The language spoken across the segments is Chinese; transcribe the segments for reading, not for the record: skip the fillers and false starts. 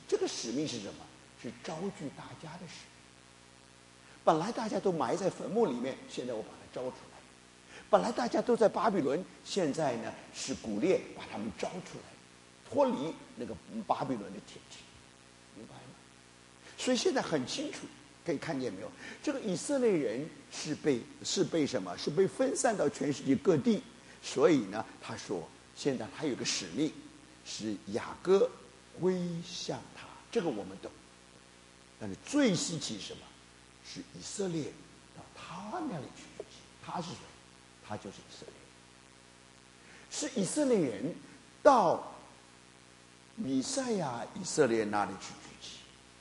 这个使命是什么？是招聚大家的使命。本来大家都埋在坟墓里面，现在我把它招出来。本来大家都在巴比伦，现在呢是古列把他们招出来，脱离那个巴比伦的铁蹄，明白吗？所以现在很清楚，可以看见没有？这个以色列人是被什么？是被分散到全世界各地。所以呢，他说现在他有个使命，是雅各归向他。这个我们懂。但是最稀奇是什么？是以色列到他那里去聚集。他是谁？他就是以色列。是以色列人到弥赛亚以色列那里去聚集。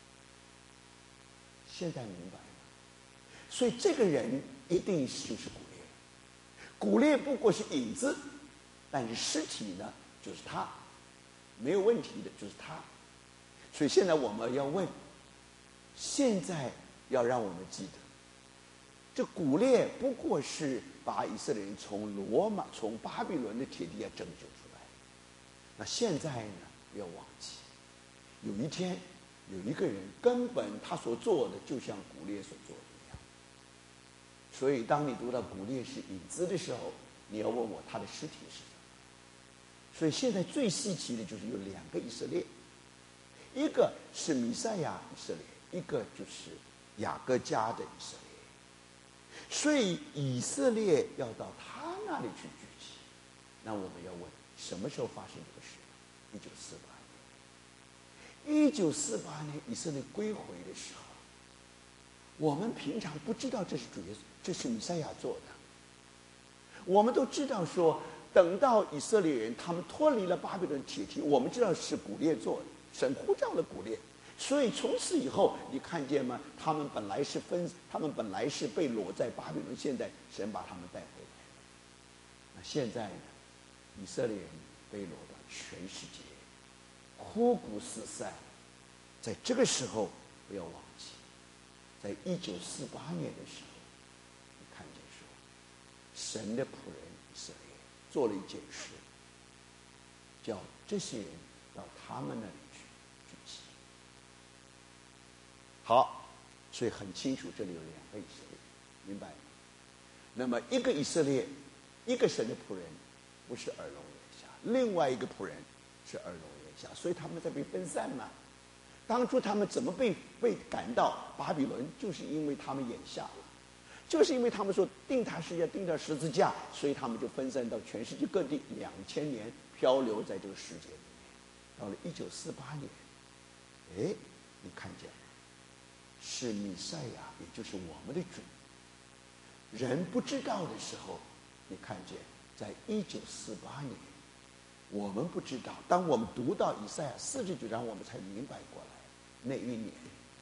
现在明白了。所以这个人一定就是古列。古列不过是影子，但是实体呢就是他，没有问题的就是他。所以现在我们要问，现在要让我们记得，这古列不过是把以色列人从罗马、从巴比伦的铁蹄要拯救出来。那现在呢，不要忘记，有一天有一个人根本他所做的就像古列所做的一样。所以当你读到古列是影子的时候，你要问我他的实体是什么。所以现在最稀奇的就是有两个以色列，一个是弥赛亚以色列，一个就是雅各家的以色列。所以以色列要到他那里去聚集。那我们要问，什么时候发生这个事？1948年以色列归回的时候，我们平常不知道这是主耶稣，这是弥赛亚做的。我们都知道说，等到以色列人他们脱离了巴比伦铁蹄，我们知道是古列做的，神呼召了古列。所以从此以后，你看见吗？他们本来是被掳在巴比伦，现在神把他们带回来。那现在呢？以色列人被掳到全世界，枯骨四散。在这个时候，不要忘记，在1948年的时候，你看见说，神的仆人以色列做了一件事，叫这些人到他们那里去聚集。好，所以很清楚，这里有两个以色列，明白吗？那么一个以色列，一个神的仆人，不是耳聋眼瞎；另外一个仆人是耳聋眼瞎，所以他们在被分散嘛。当初他们怎么被赶到巴比伦，就是因为他们眼瞎了，就是因为他们说定他是要定到十字架，所以他们就分散到全世界各地，2000年漂流在这个世界里面。到了1948年，哎，你看见了，是弥赛亚，也就是我们的主。人不知道的时候，你看见在1948年，我们不知道，当我们读到以赛亚49章，我们才明白过来，那一年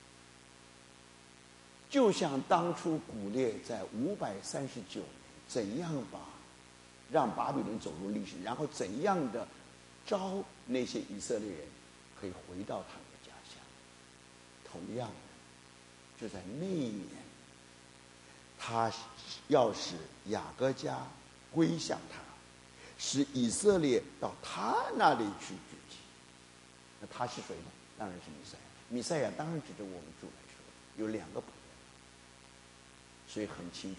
就像当初古列在539年怎样让巴比伦走入历史，然后怎样的招那些以色列人可以回到他们的家乡。同样的，就在那一年，他要使雅各家归向他，使以色列到他那里去聚集。那他是谁呢？当然是弥赛亚。弥赛亚当然指着我们主来说，有两个仆人，所以很清楚，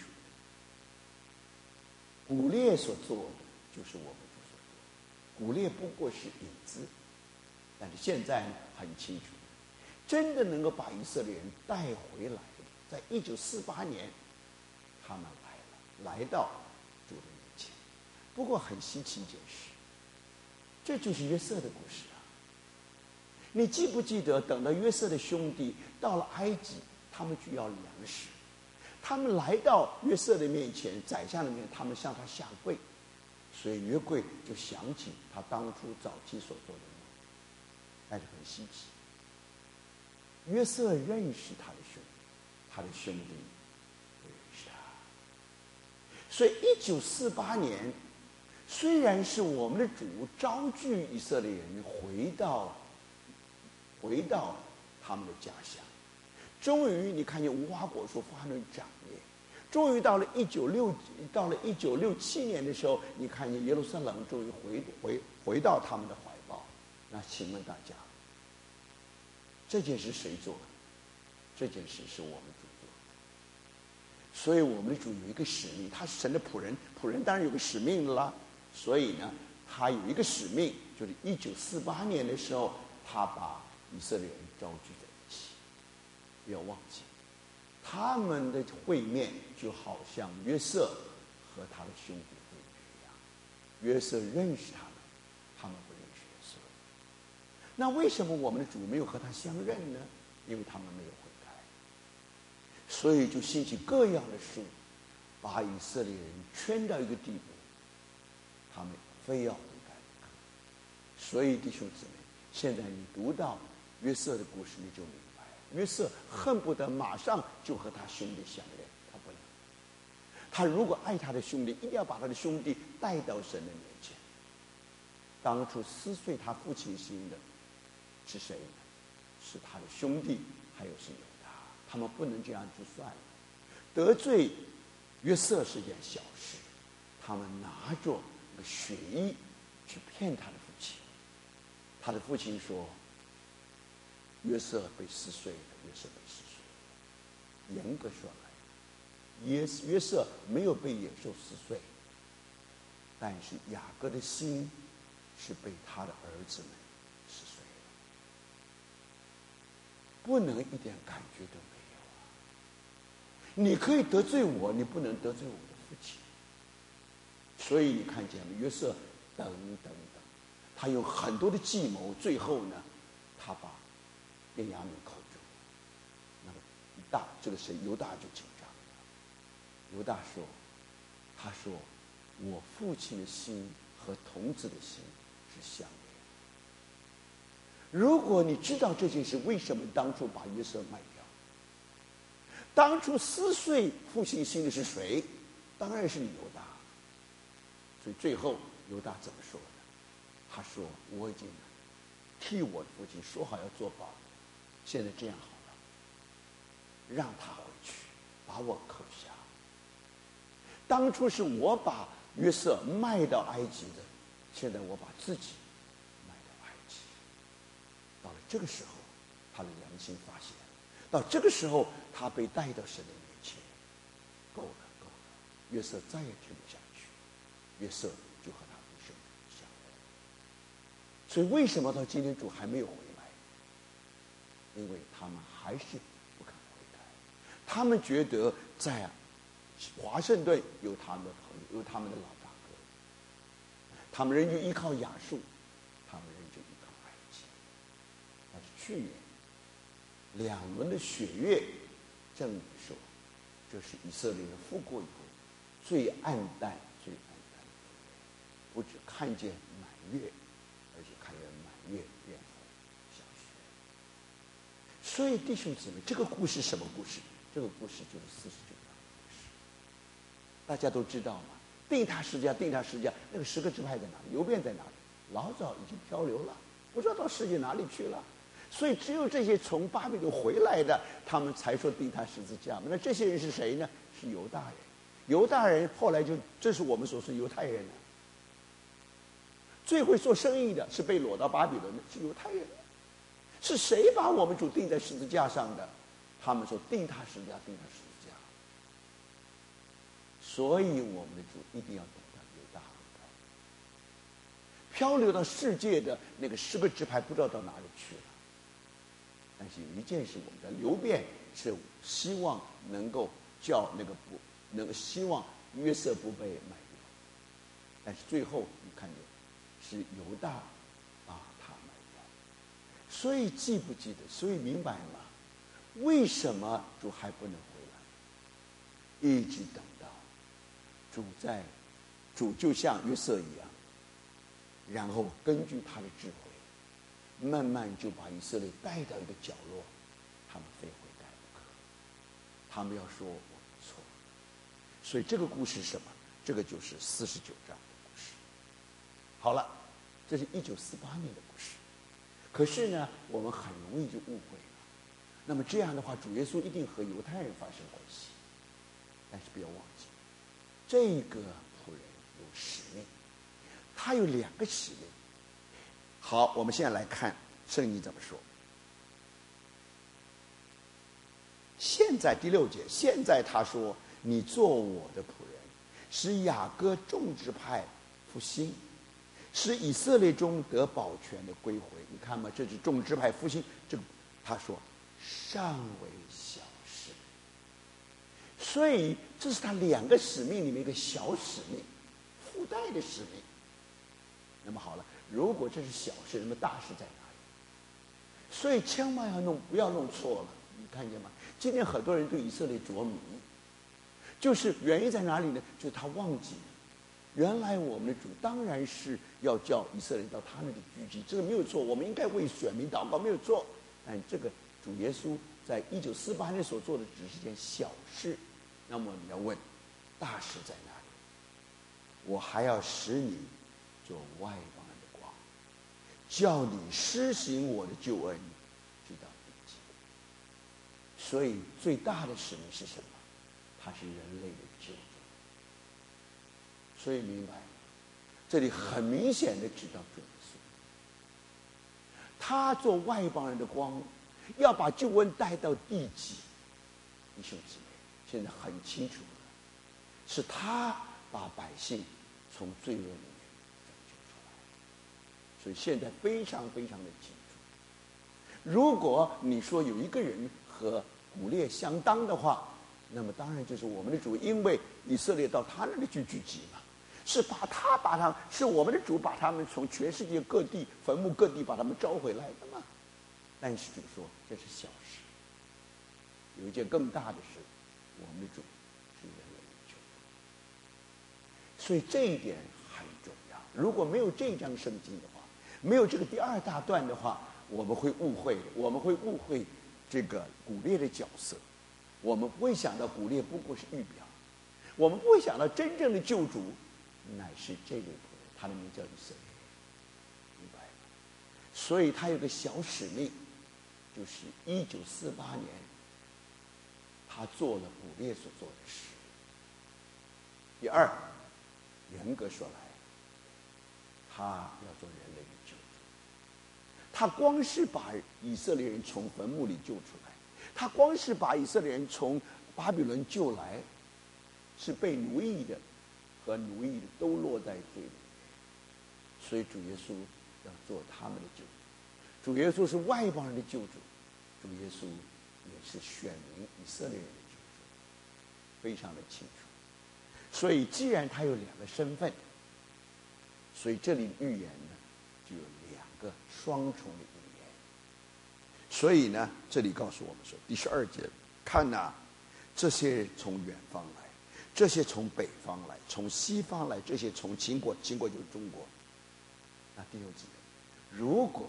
古列所做的就是我们主所做的。古列不过是影子，但是现在很清楚，真的能够把以色列人带回来的，在1948年他们来到主的面前。不过很稀奇一件事，这就是约瑟的故事啊。你记不记得，等到约瑟的兄弟到了埃及，他们需要粮食，他们来到约瑟的面前，宰相的面前，他们向他下跪，所以约柜就想起他当初早期所做的梦。但是很稀奇，约瑟认识他的兄弟，他的兄弟不认识他。所以1948年，虽然是我们的主招聚以色列人回到他们的家乡，终于你看见无花果树发生长叶，终于到了1967年的时候，你看见耶路撒冷终于回到他们的怀抱。那请问大家， 这件事谁做的？这件事是我们主做的。所以我们的主有一个使命，他是神的仆人，仆人当然有个使命啦。所以呢，他有一个使命，就是1948年的时候，他把以色列人召集在一起。不要忘记，他们的会面就好像约瑟和他的兄弟会面一样。约瑟认识他们，他们不认识约瑟。那为什么我们的主没有和他相认呢？因为他们没有悔改。所以就兴起各样的事，把以色列人圈到一个地步，他们非要悔改不可。所以弟兄姊妹，现在你读到约瑟的故事，你就明白，约瑟恨不得马上就和他兄弟相认，他不能。他如果爱他的兄弟，一定要把他的兄弟带到神的面前。当初撕碎他父亲心的是谁呢？是他的兄弟，还有是犹大。他们不能这样就算了。得罪约瑟是件小事，他们拿着那个血衣去骗他的父亲。他的父亲说，约瑟被撕碎了，约瑟被撕碎了。严格说来，约瑟没有被野兽撕碎，但是雅各的心是被他的儿子们撕碎了，不能一点感觉都没有啊！你可以得罪我，你不能得罪我的父亲。所以你看见了约瑟等等等，他有很多的计谋，最后呢，他把便雅悯扣住。那么这个谁犹大就紧张了。犹大说，他说我父亲的心和童子的心是相连。如果你知道这件事，为什么当初把约瑟卖掉？当初撕碎父亲心的是谁？当然是你犹大。所以最后犹大怎么说呢？他说，我已经替我的父亲说好要做保，现在这样好了，让他回去把我扣下。当初是我把约瑟卖到埃及的，现在我把自己卖到埃及。到了这个时候，他的良心发现，到这个时候他被带到神的面前，够了够了，约瑟再也听不下去，约瑟就和他父兄相认。所以为什么到今天主还没有回来？因为他们还是不肯悔改，他们觉得在华盛顿有他们的朋友，有他们的老大哥，他们仍旧依靠亚述，他们仍旧依靠埃及。但是去年2轮的血月证明说，这是以色列人复国以后最暗淡最暗淡的一年，不只看见满月，而且看见满月变红小雪。所以弟兄姊妹，这个故事什么故事？这个故事就是49章的故事。大家都知道嘛，定他十家，那个10个支派在哪里？流便在哪里？老早已经漂流了，不知道到世界哪里去了。所以只有这些从巴比伦回来的，他们才说定他十字架。那这些人是谁呢？是犹大人。犹大人后来就，这是我们所说犹太人了。最会做生意的是被掳到巴比伦的，是犹太人。是谁把我们主钉在十字架上的？他们说钉他十字架，钉他十字架。所以我们的主一定要等到犹大回来。漂流到世界的那个10个支派不知道到哪里去了。但是有一件事，我们的流便是希望能够叫能够希望约瑟不被卖掉，但是最后你看见是犹大把他卖掉。所以记不记得？所以明白吗？为什么主还不能回来？一直等到主就像约瑟一样，然后根据他的智慧，慢慢就把以色列带到一个角落，他们非悔改不可。他们要说我们错了。所以这个故事是什么？这个就是49章的故事。好了，这是1948年的故事。可是呢，我们很容易就误会了。那么这样的话，主耶稣一定和犹太人发生关系。但是不要忘记，这个仆人有使命，他有2个使命。好，我们现在来看圣经怎么说。 现在第6节，现在他说：“你做我的仆人，使雅各众支派复兴，使以色列中得保全的归回。”你看嘛，这是众支派复兴。这个他说尚为小事，所以这是他2个使命里面一个小使命，附带的使命。那么好了，如果这是小事，那么大事在哪里？所以千万不要弄错了。你看见吗？今天很多人对以色列着迷，就是原因在哪里呢？就是他忘记原来我们的主当然是要叫以色列到他那里聚集，这个没有错，我们应该为选民祷告，没有错。但这个主耶稣在1948年所做的只是件小事。那么你要问，大事在哪里？我还要使你做外邦人的光，叫你施行我的救恩，直到地极。所以最大的使命是什么？它是人类的救主。所以明白，这里很明显的指到主耶稣，他做外邦人的光，要把救恩带到地极。弟兄姊妹，现在很清楚了，是他把百姓从罪恶里面拯救出来。所以现在非常非常的清楚。如果你说有一个人和古列相当的话，那么当然就是我们的主，因为以色列到他那里去聚集嘛，是我们的主把他们从全世界各地坟墓各地把他们招回来的嘛。但是主说这是小事，有一件更大的事，我们的主是人类的救主。所以这一点很重要。如果没有这章圣经的话，没有这个第2大段的话，我们会误会这个古列的角色。我们不会想到古列不过是预表，我们不会想到真正的救主乃是这位仆人，他的名叫以色列，明白吗？所以他有个小使命，就是1948年他做了古列所做的事。第2，严格说来，他要做人类的救主。他光是把以色列人从坟墓里救出来，他光是把以色列人从巴比伦救来，是被奴役的和奴役的都落在罪里面。所以主耶稣要做他们的救主。主耶稣是外邦人的救主，主耶稣也是选民以色列人的救主，非常的清楚。所以既然他有2个身份，所以这里预言呢就有2个双重的预言。所以呢，这里告诉我们说，第12节，看哪，这些从远方来，这些从北方来，从西方来，这些从秦国就是中国。那第6节，如果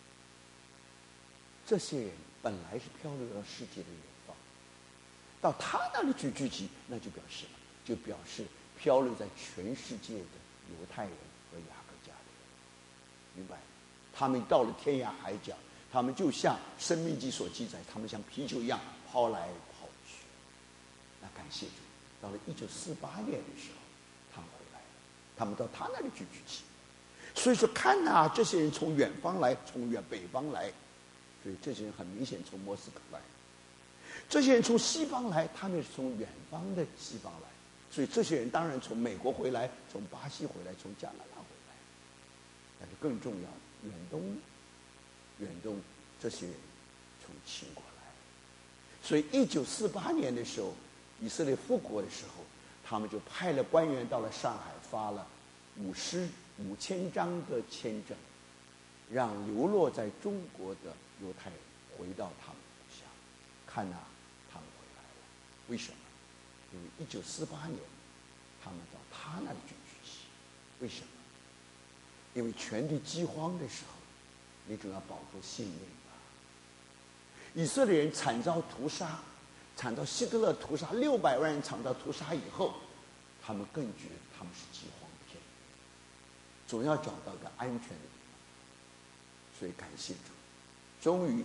这些人本来是漂流到世界的远方，到他那里去聚集，那就表示什么？就表示漂流在全世界的犹太人和雅各家的人，明白？他们到了天涯海角，他们就像《申命记》所记载，他们像皮球一样抛来抛去。那感谢主，到了1948年的时候，他们回来了，他们到他那里去聚集。所以说，看啊，这些人从远方来，从北方来，所以这些人很明显从莫斯科来。这些人从西方来，他们是从远方的西方来。所以这些人当然从美国回来，从巴西回来，从加拿大回来。但是更重要的，远东这些人从秦国来。所以1948年的时候，以色列复国的时候，他们就派了官员到了上海，发了5000张的签证，让流落在中国的犹太人回到他们故乡。看啊，他们回来了。为什么？因为1948年他们到他那里去聚集。为什么？因为全地饥荒的时候，你总要保住性命吧。以色列人惨遭屠杀，惨遭希特勒屠杀，600万人惨遭屠杀以后，他们更觉得他们是饥荒片面，总要找到一个安全的地方。所以感谢主，终于1948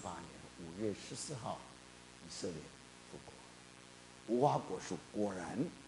年5月14号，以色列复国，无花果树果然